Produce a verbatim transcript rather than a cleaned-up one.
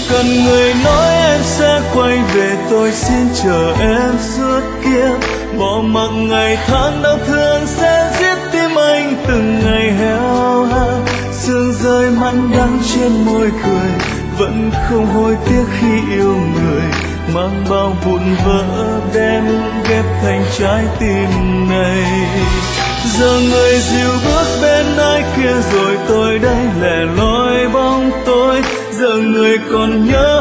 cần người nói em sẽ quay về, tôi xin chờ em suốt kiếp. Bỏ mặc ngày tháng đau thương sẽ giết tim anh từng ngày heo hắt. Sương rơi mặn đắng trên môi cười, vẫn không hối tiếc khi yêu người. Mang bao vụn vỡ đem ghép thành trái tim này. Giờ người dìu bước bên ai kia rồi, tôi đây lẻ loi bóng tối. Giờ người còn nhớ